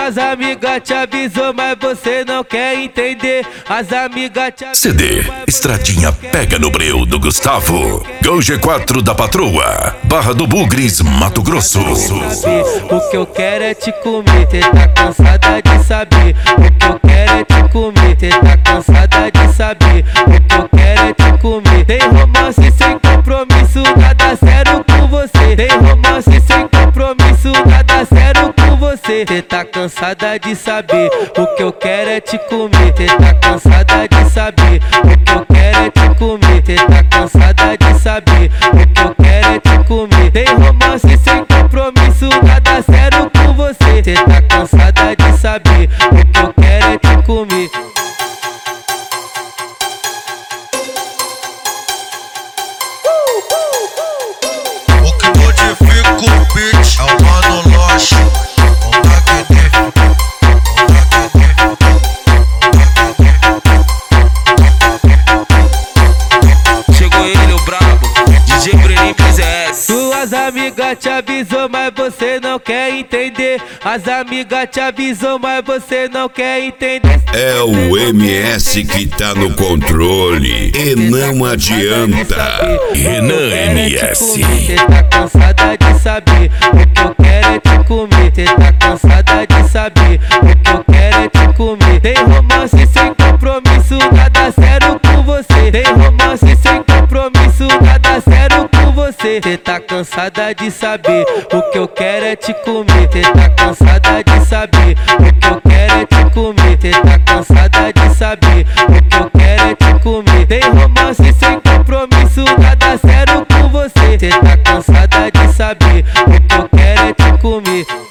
As amigas te avisou, mas você não quer entender. As amigas te avisou, CD Estradinha Pega no Breu do Gustavo. Gol G4 da Patroa, Barra do Bugres, Mato Grosso. o que eu quero é te comer, cê tá cansada de saber. O que eu quero é te comer, cê tá cansada de saber. O que eu quero é te comer. Tem romance sem compromisso, nada sério com você. Tem romance sem compromisso, nada sério com você. Cê tá cansada de saber. O que eu quero é te comer, cê tá cansada de saber. O que eu quero é te comer, cê tá cansada de saber. O que eu quero é te comer. Tem romance sem compromisso, nada sério com você. Cê tá cansada de saber. O que eu quero é te comer. O que modifica o beat é o Mano Loche. Chegou ele, o brabo, DJ Breninho PZS. Suas amigas te avisou, mas você não quer entender. As amigas te avisou, mas você não quer entender. É o MS que tá no controle e não adianta. Renan MS. Cê tá cansada de saber. O que eu quero é te comer. Cê tá cansada de saber. O que eu quero é te comer. Tem romance sem compromisso, nada sério com você. Tem romance sem compromisso, nada sério com você. Cê tá cansada de saber. O que eu quero é te comer. Cê tá cansada de saber. O que eu quero é te comer. Cê tá cansada de saber. O que eu quero é te comer. Tem romance sem compromisso, nada sério com você. Cê tá cansada de saber. O que eu quero é te comer.